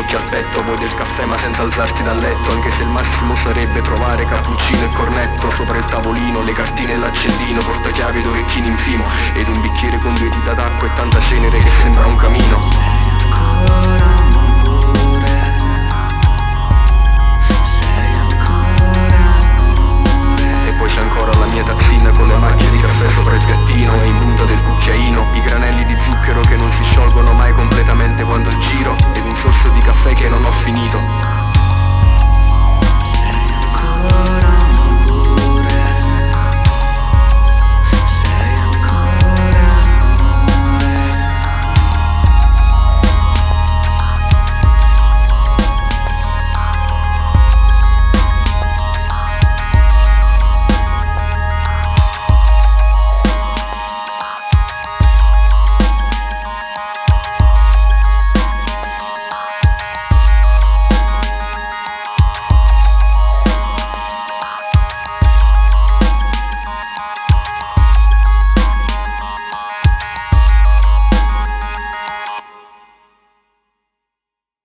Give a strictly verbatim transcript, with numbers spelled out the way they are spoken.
ginocchia al petto, vuoi del caffè ma senza alzarti dal letto, anche se il massimo sarebbe trovare cappuccino e cornetto. Sopra il tavolino, le cartine e l'accendino, portachiavi ed orecchini in fimo, ed un bicchiere con due dita d'acqua e tanta cenere che sembra un camino.